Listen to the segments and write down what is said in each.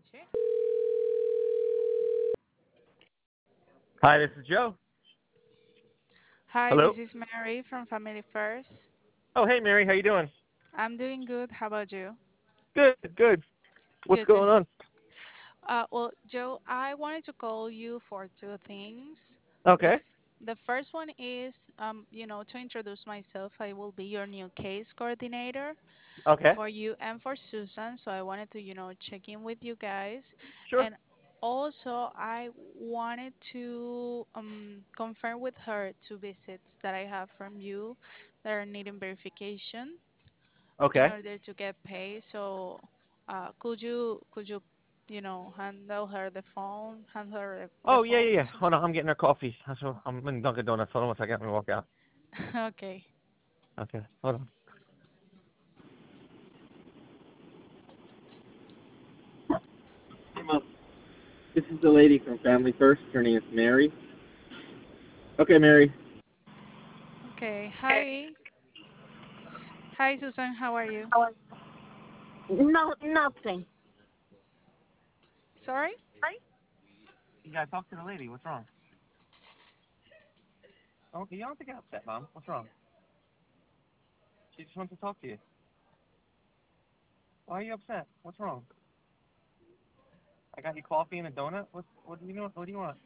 Hi, this is Joe. Hi, Hello. this is Mary from Family First. Oh, hey, Mary. How you doing? I'm doing good. How about you? Good, good. What's Good to going hear. on? Well, Joe, I wanted to call you for two things. The Okay. f- the first one is, to introduce myself. I will be your new case coordinator Okay. for you and for Susan. So I wanted to, check in with you guys, Sure. and also I wanted to confirm with her two visits that I have from you that are needing verification in Okay. order to get paid. So, could you handle her the phone, hand her the Oh, yeah, yeah, phone? yeah. Hold on. I'm getting her coffee. I'm in Dunkin' Donuts. Hold on 1 second. Let me walk out. Okay. Okay. Hold on. Hey, Mom. This is the lady from Family First. Her name is Mary. Okay, Mary. Okay. Hi. Hi, Susan. How are you? No, nothing. Sorry? You gotta talk to the lady. What's wrong? Okay, you don't have to get upset, Mom. What's wrong? She just wants to talk to you. Why are you upset? What's wrong? I got you coffee and a donut. What do you know? What do you want?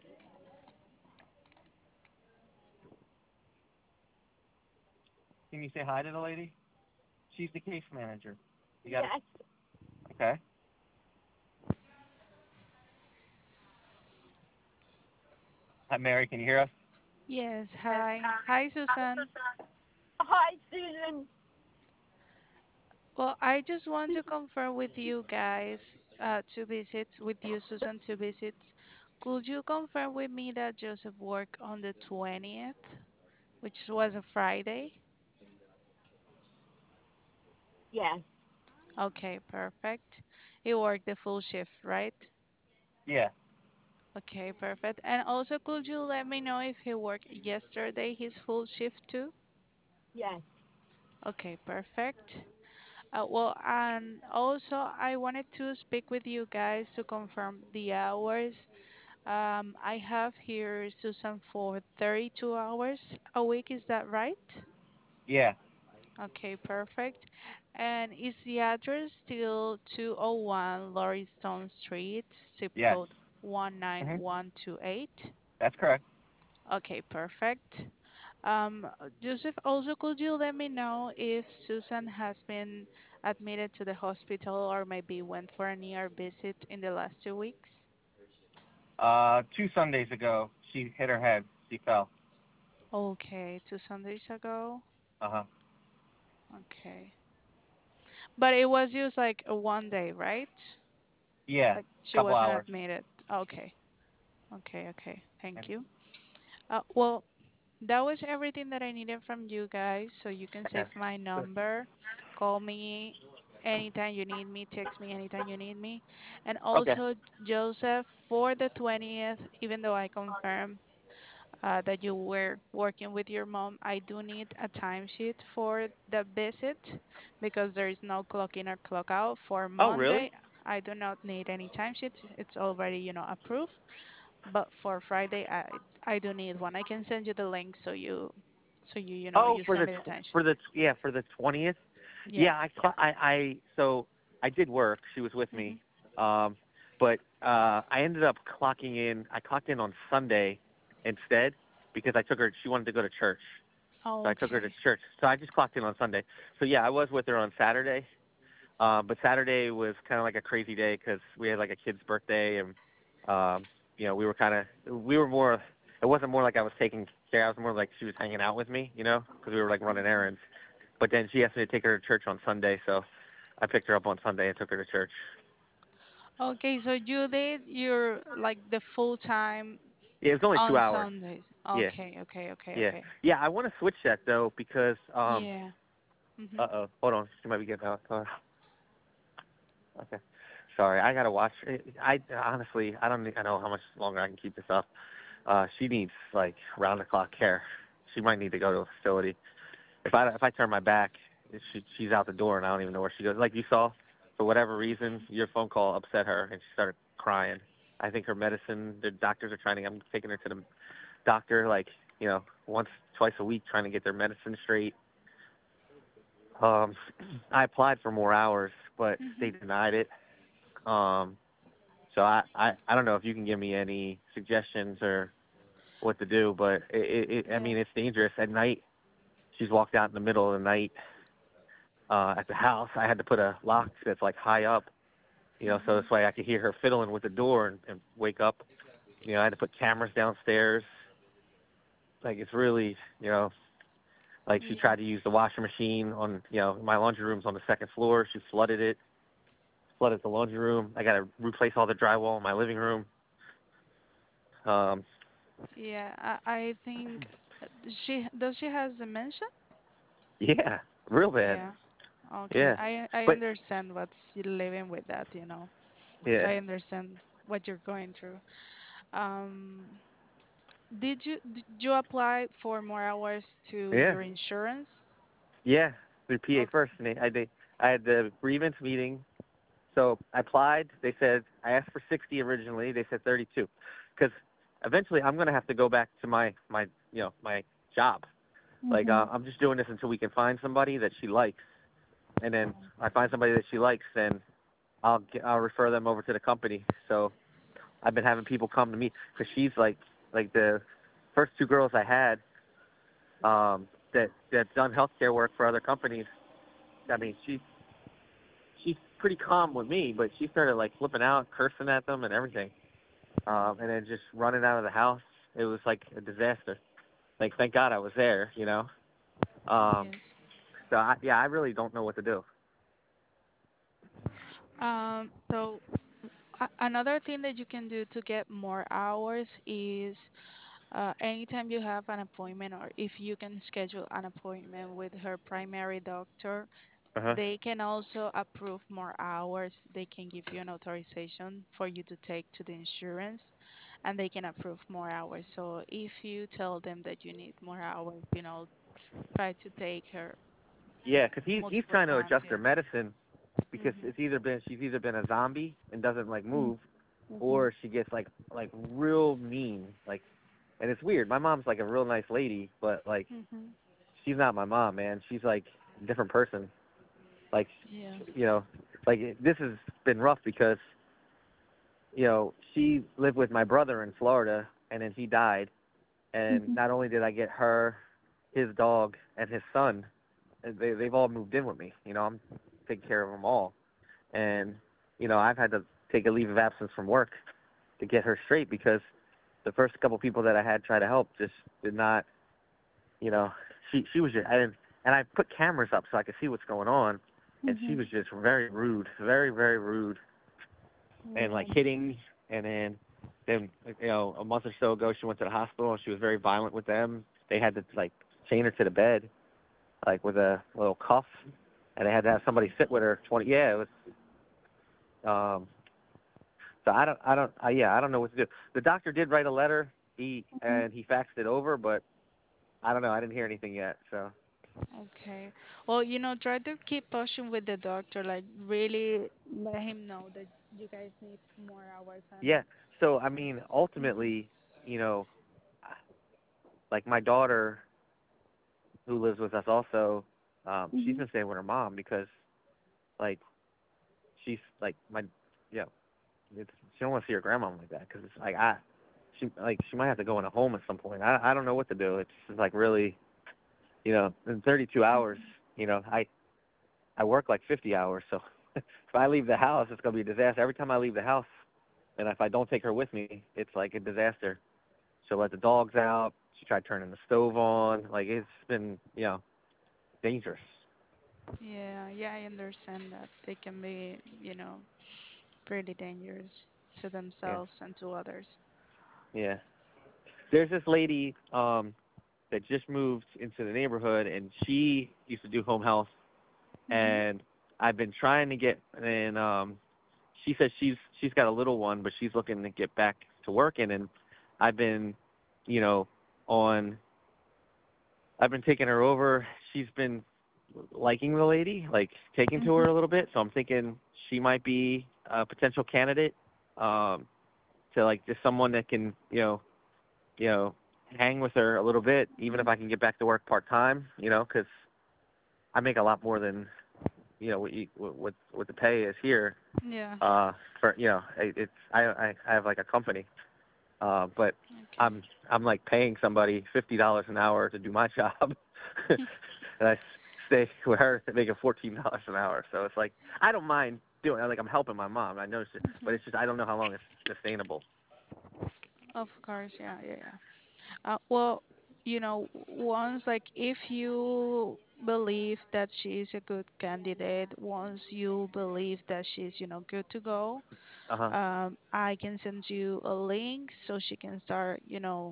Can you say hi to the lady? She's the case manager. You got it. Yes, Okay. Hi, Mary. Can you hear us? Yes. Hi. Hi, Susan. hi, Susan. Well, I just want to confirm with you guys two visits with you, Susan, two visits. Could you confirm with me that Joseph worked on the 20th, which was a Friday? Yes, Okay, perfect. He worked the full shift, right? Yeah. Okay, perfect. And also, could you let me know if he worked yesterday his full shift too? yes, Okay, perfect. Well, and also I wanted to speak with you guys to confirm the hours. I have here Susan for 32 hours a week. Is that right? Yeah. Okay, perfect. And is the address still 201 Laurie Stone Street, zip Yes. code Hmm. 19128? That's correct. Okay, perfect. Joseph, also could you let me know if Susan has been admitted to the hospital or maybe went for an ER visit in the last 2 weeks? 2 Sundays ago, she hit her head. She fell. Okay, 2 Sundays ago. Uh huh. Okay. But it was just like a 1 day, right? Yeah. Like she Couple wasn't hours. admitted. Okay. Okay, okay. Thank you. Well, that was everything that I needed from you guys. So you can Okay. save my Good. number, call me anytime you need me, text me anytime you need me. And Okay. also, Joseph, for the 20th, even though I confirm that you were working with your mom, I do need a timesheet for the visit because there is no clock in or clock out. For Oh, really? Monday, I do not need any timesheets. It's already, approved. But for Friday, I do need one. I can send you the link Oh, you send me the timesheet. for the 20th. Yeah. Yeah, so I did work. She was with Hmm. me. Um, but I ended up clocking in. I clocked in on Sunday instead because I took her. She wanted to go to church, so I took her to Okay. church. So I just clocked in on Sunday. So yeah, I was with her on Saturday. But Saturday was kind of like a crazy day because we had like a kid's birthday, and um, we were more. It wasn't more like I was taking care. I was more like she was hanging out with me, because we were like running Hmm. errands. But then she asked me to take her to church on Sunday, so I picked her up on Sunday and took her to church. Okay, so you did your like the full time Yeah, it was only two on hours. Sundays. Yeah, Okay, okay, okay, yeah, okay. yeah. I want to switch that though because Yeah. Hmm. hold on, she might be getting out. Okay. Sorry, I gotta watch. I honestly, I don't I know how much longer I can keep this up. She needs like round the clock care. She might need to go to a facility. If I turn my back, she's out the door and I don't even know where she goes. Like you saw. for whatever reason, your phone call upset her, and she started crying. I think her medicine, the doctors are trying to. I'm taking her to the doctor like once, twice a week, trying to get their medicine straight. Um, I applied for more hours, but they Mhm. denied it. Um, so I don't know if you can give me any suggestions or what to do, but I Yeah. mean, it's dangerous at night. She's walked out in the middle of the night at the house. I had to put a lock that's like high up, so Mhm. this way I could hear her fiddling with the door and wake up. I had to put cameras downstairs. Like it's really, like she Yeah. tried to use the washing machine on, my laundry room's on the second floor. She flooded it, flooded the laundry room. I got to replace all the drywall in my living room. Um, Yeah. I think she has dementia? yeah, real bad. Yeah. Okay. Yeah, I but understand what's you living with that. So yeah, I understand what you're going through. Um, did you apply for more hours to yeah, your insurance? yeah. Through PA Okay. first, and I had the grievance meeting. So I applied. They said I asked for 60 originally. They said 32, because eventually I'm gonna have to go back to my job. Like Mhm. I'm just doing this until we can find somebody that she likes, and then I find somebody that she likes, then I'll refer them over to the company. So I've been having people come to me because she's like the first two girls I had that done healthcare work for other companies. I mean, she's pretty calm with me, but she started like flipping out, cursing at them and everything, and then just running out of the house. It was like a disaster. Like thank God I was there. Um, Yes. so I really don't know what to do. So another thing that you can do to get more hours is anytime you have an appointment or if you can schedule an appointment with her primary doctor, Uh huh. they can also approve more hours. They can give you an authorization for you to take to the insurance and they can approve more hours. So if you tell them that you need more hours, try to take her Yeah, because he's multiple trying to times. adjust her Yeah. medicine because Mhm. she's either been a zombie and doesn't like Mhm. move, Mhm. or she gets like real mean. Like, and it's weird. My mom's like a real nice lady, but like Mhm. she's not my mom, man. She's like a different person. Like, Yeah. you know, this has been rough because she lived with my brother in Florida, and then he died, and Mhm. not only did I get her, his dog, and his son, they've all moved in with me. I'm taking care of them all, and I've had to take a leave of absence from work to get her straight because the first couple people that I had try to help just did not. You know, she was just and I put cameras up so I could see what's going on, and she Mhm. was just very rude, very very rude, and Yeah. like hitting, and then a month or so ago she went to the hospital and she was very violent with them. They had to like chain her to the bed like with a little cuff, and they had to have somebody sit with her 20. Yeah, it was. Um, so I don't know what to do. The doctor did write a letter. Mhm. He faxed it over, but I don't know. I didn't hear anything yet. So Okay. Well, try to keep pushing with the doctor. Like, really let him know that you guys need more hours and. yeah. So I mean, Mhm. ultimately, you know, like my daughter who lives with us also, she's Mhm. been staying with her mom because like she's like yeah, she don't want to see her grandma like that because it's like she might have to go in a home at some point. I don't know what to do. It's just like really, in 32 hours, Mhm. I work like 50 hours, so if I leave the house, it's gonna be a disaster. Every time I leave the house, and if I don't take her with me, it's like a disaster. She'll let the dogs out. She tried turning the stove on. Like it's been, dangerous. Yeah, yeah, I understand that they can be, pretty dangerous to Yeah, themselves and to others. yeah. There's this lady that just moved into the neighborhood, and she used to do home health, Mhm. and I've been trying to get, and she says she's got a little one, but she's looking to get back to working, and I've been, you know, on I've been taking her over. She's been, liking the lady, like taking to her Mhm. a little bit. So I'm thinking she might be a potential candidate um, to like just someone that can, you know, hang with her a little bit, even if Mhm. I can get back to work part time. Because I make a lot more than what the pay is here. Yeah. For it's I have like a company, but Okay. I'm like paying somebody $50 an hour to do my job, and I stay with her making $14 an hour. So it's like I don't mind doing. Like I'm helping my mom. I know, but Mhm. it's just I don't know how long it's sustainable. Of course. Yeah. Yeah. Yeah. Well, once like if you believe that she's a good candidate, once you believe that she's, good to go, Uh huh. I can send you a link so she can start,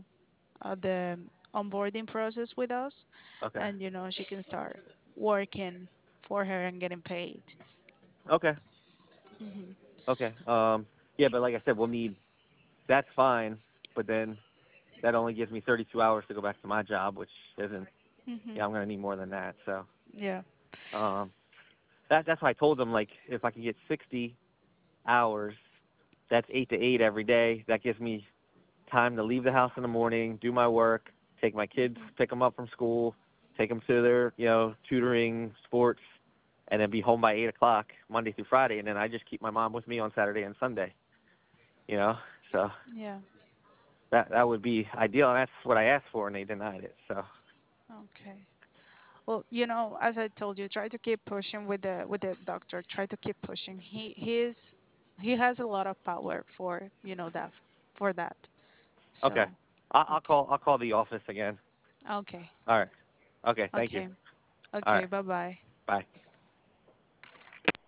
the onboarding process with us, Okay. and she can start working for her and getting paid. Okay. Mhm. Okay. Yeah, but like I said, we'll need. That's fine, but then that only gives me 32 hours to go back to my job, which isn't. Mhm. Yeah, I'm gonna need more than that. So Yeah. um, that's why I told them like if I can get 60 hours, that's 8 to 8 every day. That gives me time to leave the house in the morning, do my work, take my kids, Mhm. pick them up from school, take them to their tutoring, sports, and then be home by 8 o'clock Monday through Friday, and then I just keep my mom with me on Saturday and Sunday. You know, so Yeah. that would be ideal, and that's what I asked for, and they denied it. So Okay. Well, as I told you, try to keep pushing with the doctor. Try to keep pushing. He has a lot of power for for that. okay, So okay, I'll call the office again. okay, All right. Okay. Thank you. okay, All okay. right. Bye bye. Bye.